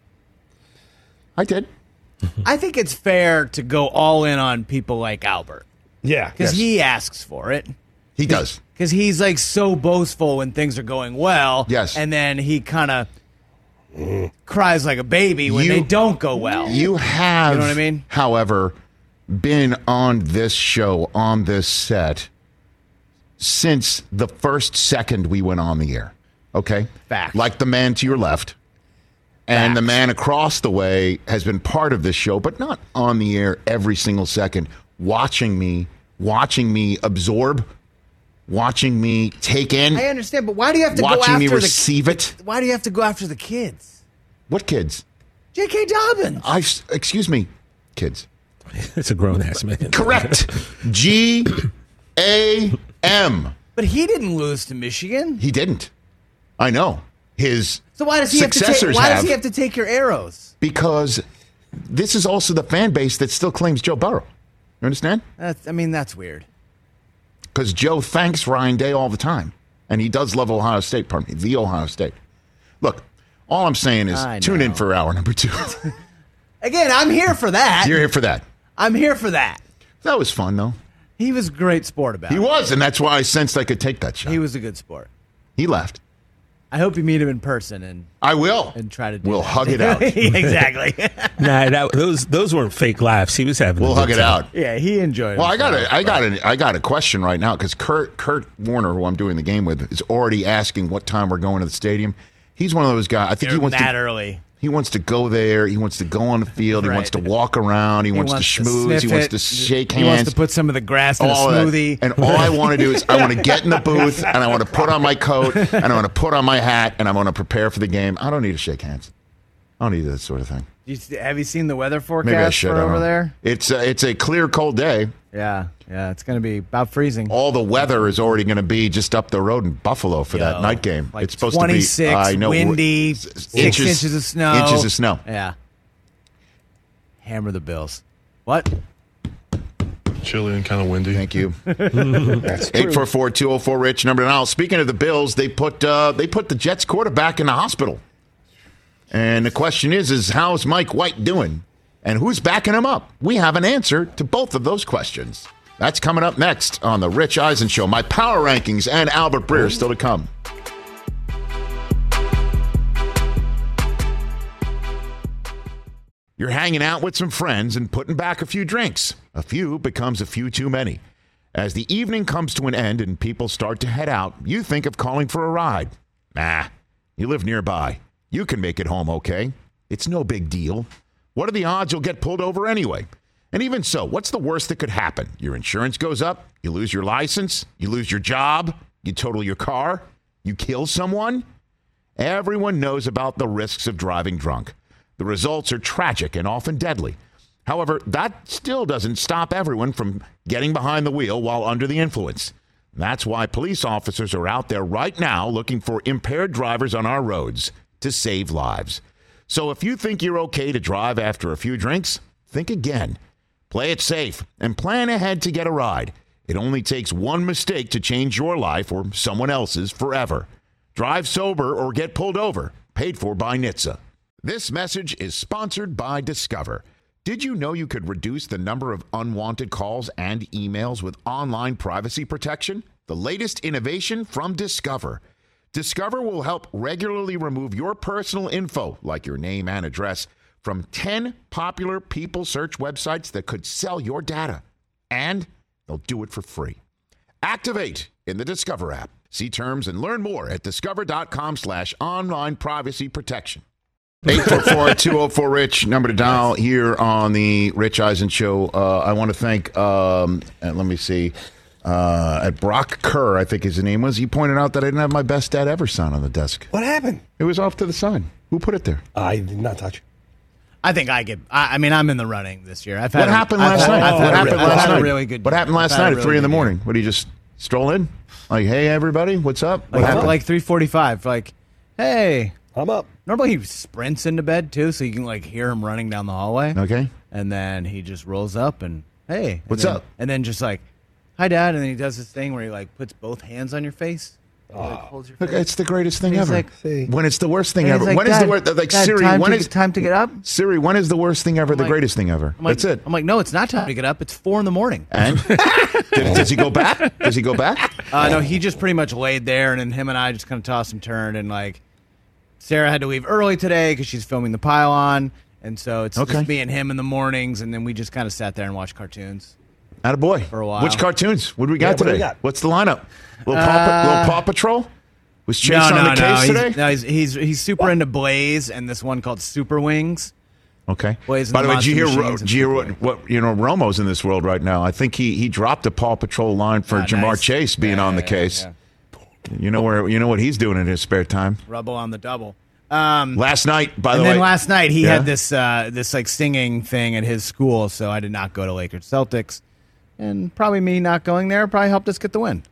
I did. I think it's fair to go all in on people like Albert Yeah. because Yes. he asks for it. He does. Because he's like so boastful when things are going well. Yes. And then he kind of cries like a baby when You- they don't go well. You have, You know what I mean? however, been on this show, on this set, since the first second we went on the air. Okay? Fact. Like the man to your left. And the Facts. man across the way has been part of this show, but not on the air every single second, watching me, watching me absorb, watching me take in, I understand, but why do you have to go watching after me the receive it. Why do you have to go after the kids? What kids? J K. Dobbins. I excuse me, kids. It's a grown ass man. Correct. G A M. But he didn't lose to Michigan. He didn't. I know. His So why does he have to take successors why have, does he have to take your arrows? because this is also the fan base that still claims Joe Burrow. You understand? That's, I mean, that's weird. Because Joe thanks Ryan Day all the time. And he does love Ohio State, pardon me, the Ohio State. Look, all I'm saying is I tune know. in for hour number two. Again, I'm here for that. You're here for that. I'm here for that. That was fun, though. He was a great sport about He it. was, and that's why I sensed I could take that shot. He was a good sport. He left. I hope you meet him in person and I will. and try to do We'll that. hug it out. Exactly. Nah, that, those those weren't fake laughs. He was having. We'll a good hug it time. out. Yeah, he enjoyed it. Well, I got a, I got a, I got a question right now because Kurt, Kurt Warner, who I'm doing the game with, is already asking what time we're going to the stadium. He's one of those guys. I think he wants that to. early. He wants to go there. He wants to go on the field. He Right. wants to walk around. He, wants, to schmooze. sniff He wants it. to shake He hands. wants to put some of the grass in a all of that. smoothie. And all I want to do is I want to get in the booth and I want to put on my coat and I want to put on my hat and I want to prepare for the game. I don't need to shake hands. I don't need that sort of thing. You, have you seen the weather Maybe I forecast should. for I don't over know. there? It's a, it's a clear, cold day. Yeah, yeah, it's going to be about freezing. All the weather is already going to be just up the road in Buffalo for that Yo, night game. like It's supposed twenty-six, to be I know, windy, s- six inches- inches, of snow. Inches of snow. Yeah. Hammer the Bills. What? Chilly and kind of windy. Thank you. That's eight four four, two oh four, Rich. Number nine. Speaking of the Bills, they put uh, they put the Jets quarterback in the hospital. And the question is, is how's Mike White doing? And who's backing him up? We have an answer to both of those questions. That's coming up next on the Rich Eisen Show. My power rankings and Albert Breer still to come. You're hanging out with some friends and putting back a few drinks. A few becomes a few too many. As the evening comes to an end and people start to head out, you think of calling for a ride. Nah, you live nearby. You can make it home okay. It's no big deal. What are the odds you'll get pulled over anyway? And even so, what's the worst that could happen? Your insurance goes up, you lose your license, you lose your job, you total your car, you kill someone? Everyone knows about the risks of driving drunk. The results are tragic and often deadly. However, that still doesn't stop everyone from getting behind the wheel while under the influence. That's why police officers are out there right now looking for impaired drivers on our roads to save lives. So if you think you're okay to drive after a few drinks, think again. Play it safe and plan ahead to get a ride. It only takes one mistake to change your life or someone else's forever. Drive sober or get pulled over. Paid for by N H T S A. This message is sponsored by Discover. Did you know you could reduce the number of unwanted calls and emails with online privacy protection? The latest innovation from Discover. Discover will help regularly remove your personal info, like your name and address, from ten popular people search websites that could sell your data. And they'll do it for free. Activate in the Discover app. See terms and learn more at discover.com slash online privacy protection. eight four four, two oh four, Rich, number to dial here on the Rich Eisen Show. Uh, I want to thank, um, and let me see, uh, at Brock Kerr, I think his name was. He pointed out that I didn't have my best dad ever sign on the desk. What happened? It was off to the side. Who put it there? I did not touch it. I think I get. I, I mean, I'm in the running this year. I've had What a- happened I've last had- night? I've What had a- happened I've last had a night? really good. What happened last I've had night a at three in the really good morning? What, did you just stroll in? Like, hey, everybody, what's up? What Like, happened? like three forty-five. Like, hey. I'm up. Normally he sprints into bed too, so you can like hear him running down the hallway. Okay. And then he just rolls up and hey, and What's then- up? And then just like, hi, Dad. And then he does this thing where he like puts both hands on your face. He, like, holds your Look, face. it's the greatest thing He's ever. like- See. when it's the worst thing And he's ever. like, when is the "Dad, worst? Like Dad, Siri, time when to, is time to get up? Siri? When is the worst thing ever? The like- greatest thing ever. I'm like, That's it. I'm like, no, it's not time to get up. It's four in the morning. And Did- does he go back? Does he go back? Uh, no, he just pretty much laid there, and then him and I just kind of tossed and turned, and like Sarah had to leave early today because she's filming the pylon, and so it's Okay. just me and him in the mornings, and then we just kind of sat there and watched cartoons. Attaboy. For a while. Which cartoons? What do we got Yeah, what do today? we got? What's the lineup? Little Paw, Uh, Little Paw Patrol? Was Chase no, on no, the no. case He's, today? no, he's, he's he's super into Blaze and this one called Super Wings. Okay. Blaze and By the the way, did you Monster hear, Ro- Machines and did you hear what, Super what, you know, Romo's in this world right now. I think he, he dropped a Paw Patrol line for Ah, Jamar nice. Chase being Yeah, on the yeah, case. yeah. You know where you know what he's doing in his spare time? Rubble on the double. Um, Last night, by and the then way. last night he Yeah? had this uh, this like singing thing at his school, so I did not go to Lakers Celtics, and probably me not going there probably helped us get the win.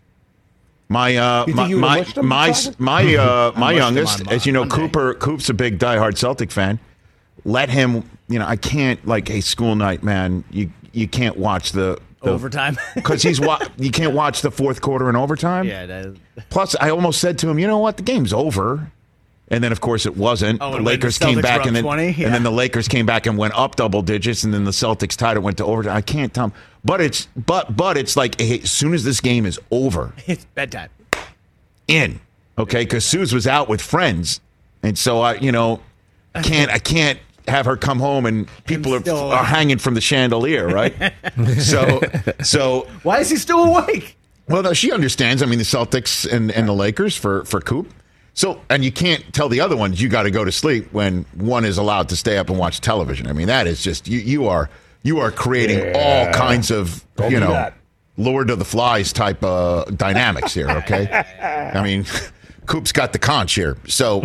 My uh, You think my you would've my wished him, my Crockett? my, uh, my wished him youngest, on as you know, Monday. Cooper Coop's a big diehard Celtic fan. let him. You know, I can't like hey school night, man. You you can't watch the, the Overtime because he's wa- you can't watch the fourth quarter in overtime. Yeah, that is. Plus, I almost said to him, you know what, the game's over. And then, of course, it wasn't. Oh, the and when Lakers the came Celtics back, were and up then twenty? Yeah. and then the Lakers came back and went up double digits, and then the Celtics tied it, went to overtime. I can't tell him, but it's but but it's like hey, as soon as this game is over, It's bedtime. in okay, because Suze was out with friends, and so I you know can't I can't have her come home and people are, still- are hanging from the chandelier, right? so so Why is he still awake? well, no, she understands. I mean, the Celtics and, and the Lakers for for Coop. So, and you can't tell the other ones you got to go to sleep when one is allowed to stay up and watch television. I mean, that is just you. You are you are creating Yeah. all kinds of Don't you do know that. Lord of the Flies type uh, dynamics here. Okay, I mean, Coop's got the conch here. So,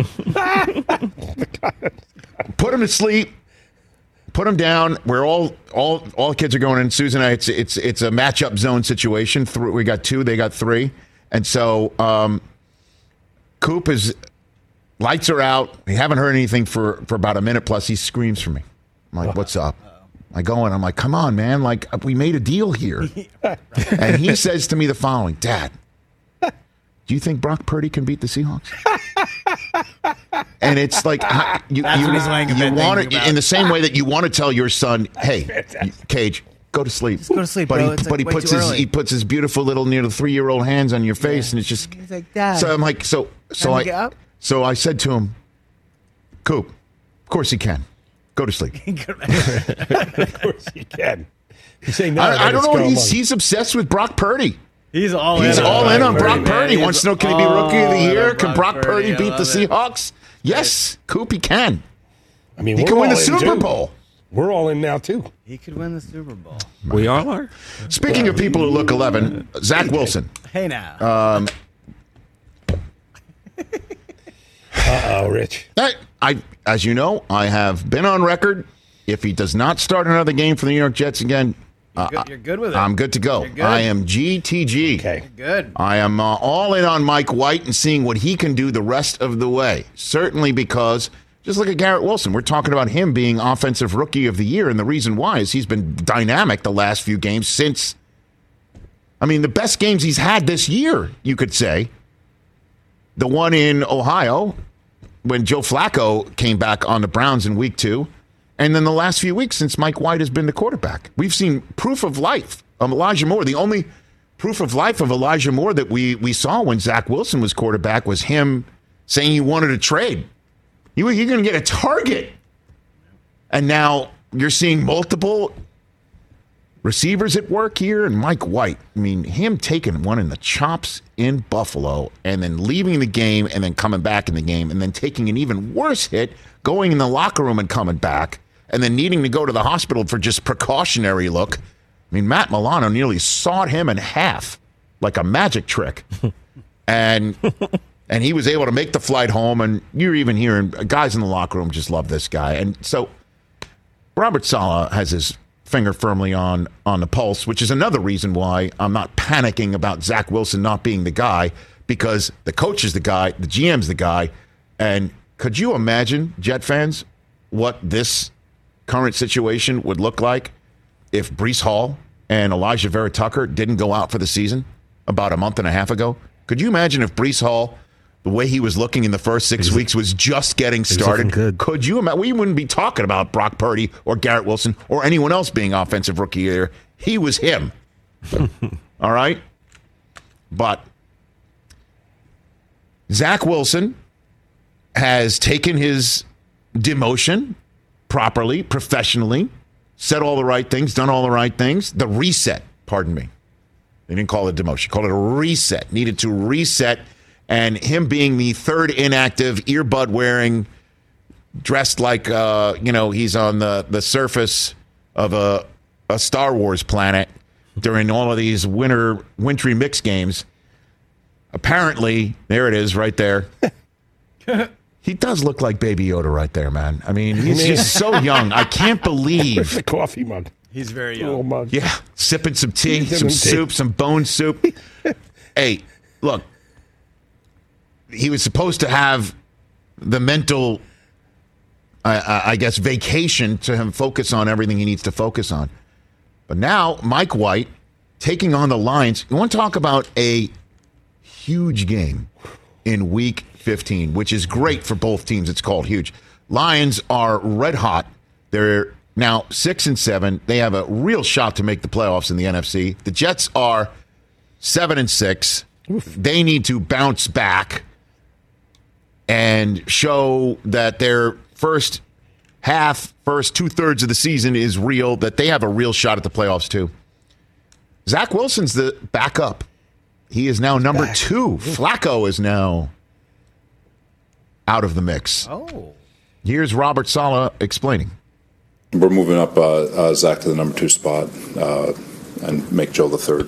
put him to sleep. Put him down. We're all all all the kids are going in. Susan and I, it's it's it's a matchup zone situation. Three, we got two. They got three, and so. Um, Coop is lights are out. We haven't heard anything for, for about a minute plus. He screams for me. I'm like, what's up? I go in. I'm like, come on, man. Like, we made a deal here. And he says to me the following, Dad, do you think Brock Purdy can beat the Seahawks? And it's like, how- you, That's you, what he's laying in you bed want thinking to, about. in the same way that you want to tell your son, hey, Cage, go to sleep. go to sleep, but bro. He, It's, like, but he way puts too his early. he puts his beautiful little near the three year old hands on your face, and it's just. He's like, Dad. So I'm like, so so Can I you get up? so I said to him, Coop, of course he can. Go to sleep. Of course you can. You say no. I, I don't know. He's He's he's obsessed with Brock Purdy. He's all He's in. all on in on Brock Brock Purdy. man. Wants to know, He's can he be Rookie of the all in Year? on Can Brock Purdy I beat the love it. Seahawks? Yes, Coop, he can. I mean, He we're can win the all in, Super too. Bowl. We're all in now too. He could win the Super Bowl. We all are. Speaking of people who look eleven, Zach Wilson. Hey now. Um, Uh oh, Rich. I, I, as you know, I have been on record. If he does not start another game for the New York Jets again, you're, uh, good, you're good with it. I'm good to go. You're good. I am G T G. Okay. Good. I am uh, all in on Mike White and seeing what he can do the rest of the way. Certainly because, just look at Garrett Wilson. We're talking about him being Offensive Rookie of the Year, and the reason why is he's been dynamic the last few games since, I mean, the best games he's had this year, you could say. The one in Ohio, when Joe Flacco came back on the Browns in week two, and then the last few weeks since Mike White has been the quarterback. We've seen proof of life of Elijah Moore. The only proof of life of Elijah Moore that we, we saw when Zach Wilson was quarterback was him saying he wanted to trade. You, you're going to get a target. And now you're seeing multiple receivers at work here, and Mike White. I mean, him taking one in the chops in Buffalo and then leaving the game and then coming back in the game and then taking an even worse hit, going in the locker room and coming back, and then needing to go to the hospital for just precautionary look. I mean, Matt Milano nearly sawed him in half like a magic trick. and and he was able to make the flight home, and you're even hearing guys in the locker room just love this guy. And so Robert Saleh has his finger firmly on on the pulse, which is another reason why I'm not panicking about Zach Wilson not being the guy, because the coach is the guy, the G M's the guy. And could you imagine, Jet fans, what this current situation would look like if Breece Hall and Elijah Vera Tucker didn't go out for the season about a month and a half ago? Could you imagine if Breece Hall, the way he was looking in the first six He's, weeks, was just getting looking started? good. Could you imagine? We wouldn't be talking about Brock Purdy or Garrett Wilson or anyone else being Offensive Rookie of the Year. He was him. All right? But Zach Wilson has taken his demotion properly, professionally, said all the right things, done all the right things. The reset, pardon me. They didn't call it demotion, called it a reset. Needed to reset. And him being the third inactive, earbud wearing, dressed like, uh, you know, he's on the, the surface of a, a Star Wars planet during all of these winter wintry mix games. Apparently, there it is right there. He does look like Baby Yoda right there, man. I mean, he's just so young. I can't Where's believe. the coffee mug? He's very Little young. mug. Yeah, sipping some tea, Sipping some tea. soup, some bone soup. Hey, look, he was supposed to have the mental I, I guess, vacation to him focus on everything he needs to focus on. But now, Mike White taking on the Lions. You want to talk about a huge game in Week fifteen, which is great for both teams. It's called huge. Lions are red hot. They're now six and seven. They have a real shot to make the playoffs in the N F C. The Jets are seven and six. Oof. They need to bounce back and show that their first half, first two-thirds of the season is real, that they have a real shot at the playoffs too. Zach Wilson's the backup. He is now number back. two. Flacco is now out of the mix. Oh. Here's Robert Saleh explaining. We're moving up uh, uh, Zach to the number two spot uh, and make Joe the third.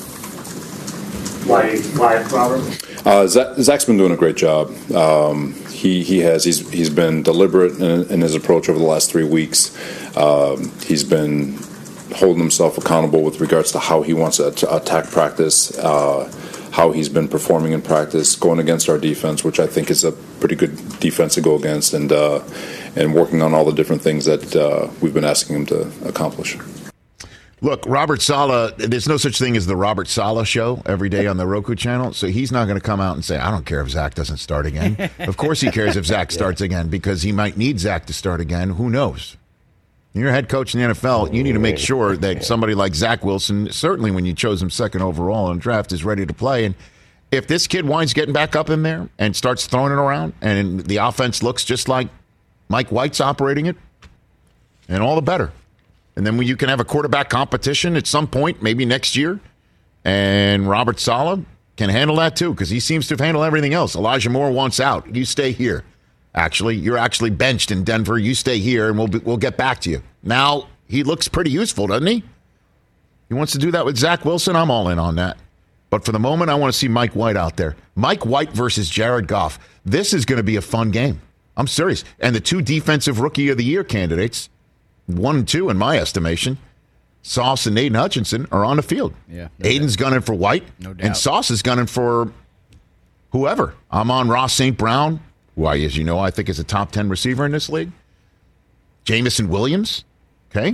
Why, why Robert? Uh, Zach, Zach's been doing a great job. Um, he he has he's he's been deliberate in, in his approach over the last three weeks. Um, he's been holding himself accountable with regards to how he wants to attack practice, uh, how he's been performing in practice, going against our defense, which I think is a pretty good defense to go against, and uh, and working on all the different things that uh, we've been asking him to accomplish. Look, Robert Saleh, there's no such thing as the Robert Saleh show every day on the Roku channel, so he's not going to come out and say, I don't care if Zach doesn't start again. Of course he cares if Zach starts again, because he might need Zach to start again. Who knows? You're a head coach in the N F L. You need to make sure that somebody like Zach Wilson, certainly when you chose him second overall in the draft, is ready to play. And if this kid winds getting back up in there and starts throwing it around, and the offense looks just like Mike White's operating it, and all the better. And then you can have a quarterback competition at some point, maybe next year. And Robert Saleh can handle that too, because he seems to have handled everything else. Elijah Moore wants out. You stay here. Actually, you're actually benched in Denver. You stay here, and we'll be, we'll get back to you. Now, he looks pretty useful, doesn't he? He wants to do that with Zach Wilson. I'm all in on that. But for the moment, I want to see Mike White out there. Mike White versus Jared Goff. This is going to be a fun game. I'm serious. And the two defensive rookie of the year candidates, one and two in my estimation, Sauce and Aiden Hutchinson, are on the field. Yeah, no Aiden's doubt. gunning for White, no doubt. and Sauce is gunning for whoever. I'm on Ross Saint Brown, who I, as you know, I think is a top ten receiver in this league. Jamison Williams, okay,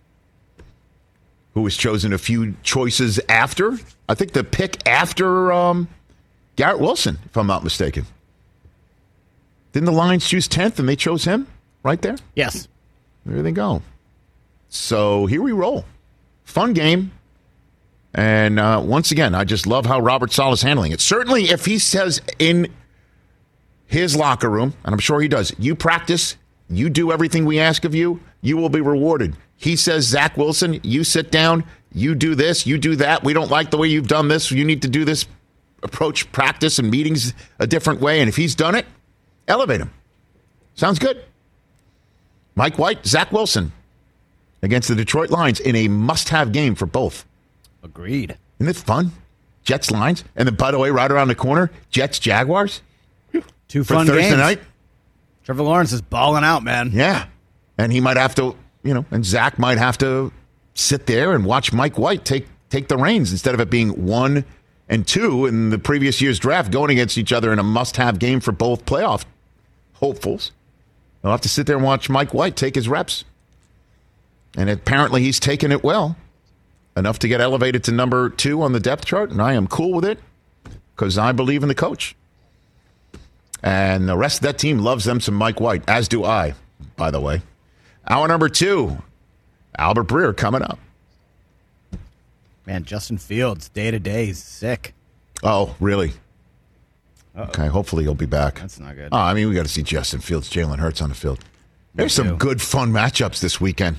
who was chosen a few choices after. I think the pick after um, Garrett Wilson, if I'm not mistaken. Didn't the Lions choose tenth and they chose him right there? Yes. There they go. So here we roll. Fun game. And uh, once again, I just love how Robert Saleh is handling it. Certainly if he says in his locker room, and I'm sure he does, you practice, you do everything we ask of you, you will be rewarded. He says, Zach Wilson, you sit down, you do this, you do that. We don't like the way you've done this. You need to do this, approach practice and meetings a different way. And if he's done it, elevate him. Sounds good. Mike White, Zach Wilson against the Detroit Lions in a must-have game for both. Agreed. Isn't it fun? Jets Lions. And then, by the way, right around the corner, Jets Jaguars. Two for fun Thursday games. night. Trevor Lawrence is balling out, man. Yeah. And he might have to, you know, and Zach might have to sit there and watch Mike White take take the reins instead of it being one and two in the previous year's draft going against each other in a must-have game for both playoff hopefuls. They'll have to sit there and watch Mike White take his reps. And apparently he's taken it well. Enough to get elevated to number two on the depth chart, and I am cool with it because I believe in the coach. And the rest of that team loves them some Mike White, as do I, by the way. Hour number two, Albert Breer coming up. Man, Justin Fields, day-to-day, is sick. Oh, really? Uh-oh. Okay, hopefully he'll be back. That's not good. Oh, I mean, we got to see Justin Fields, Jalen Hurts on the field. There's some good, fun matchups this weekend.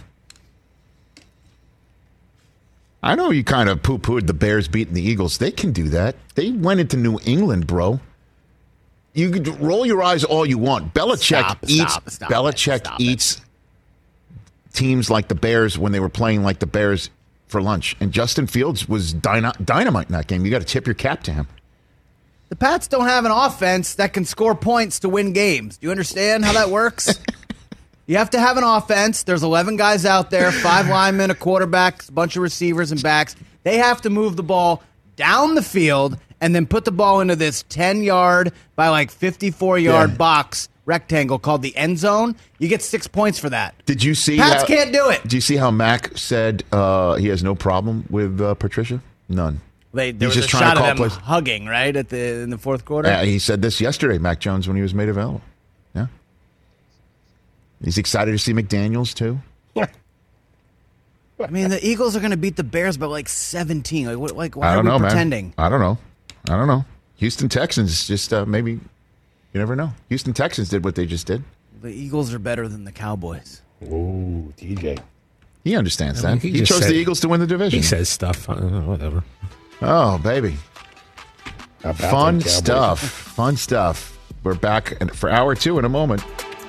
I know you kind of poo-pooed the Bears beating the Eagles. They can do that. They went into New England, bro. You could roll your eyes all you want. Belichick Stop, eats. stop, stop Belichick it, stop eats it. teams like the Bears when they were playing like the Bears for lunch. And Justin Fields was dyna- dynamite in that game. You got to tip your cap to him. The Pats don't have an offense that can score points to win games. Do you understand how that works? You have to have an offense. There's eleven guys out there, five linemen, a quarterback, a bunch of receivers and backs. They have to move the ball down the field and then put the ball into this ten-yard by like fifty-four-yard Yeah. box rectangle called the end zone. You get six points for that. Did you see? Pats how, can't do it. Did you see how Mac said uh, he has no problem with uh, Patricia? None. They, there He's was just a trying shot to call of them plays. hugging, right, at the in the fourth quarter. Uh, he said this yesterday, Mac Jones, when he was made available. Yeah. He's excited to see McDaniels, too. I mean, the Eagles are going to beat the Bears by like seventeen. Like, what, like why I don't are we know, pretending? man. I don't know. I don't know. Houston Texans just uh, maybe, you never know. Houston Texans did what they just did. The Eagles are better than the Cowboys. Ooh, T J. He understands I mean, that. he He, just chose said- the Eagles to win the division. He says stuff. I don't know, whatever. Oh, baby. How about Fun them Cowboys? stuff. Fun stuff. We're back in- for hour two in a moment.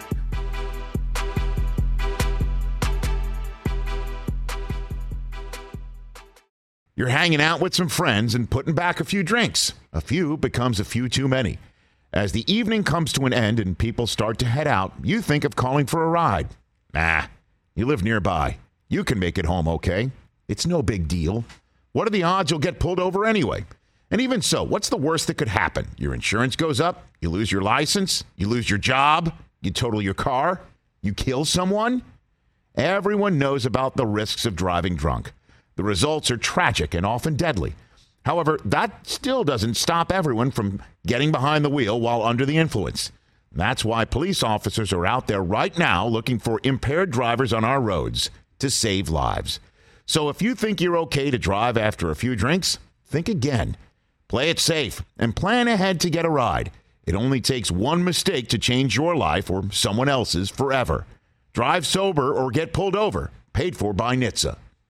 You're hanging out with some friends and putting back a few drinks. A few becomes a few too many. As the evening comes to an end and people start to head out, you think of calling for a ride. Nah, you live nearby. You can make it home okay. It's no big deal. What are the odds you'll get pulled over anyway? And even so, what's the worst that could happen? Your insurance goes up, you lose your license, you lose your job, you total your car, you kill someone? Everyone knows about the risks of driving drunk. The results are tragic and often deadly. However, that still doesn't stop everyone from getting behind the wheel while under the influence. That's why police officers are out there right now looking for impaired drivers on our roads to save lives. So if you think you're okay to drive after a few drinks, think again. Play it safe and plan ahead to get a ride. It only takes one mistake to change your life or someone else's forever. Drive sober or get pulled over. Paid for by N H T S A.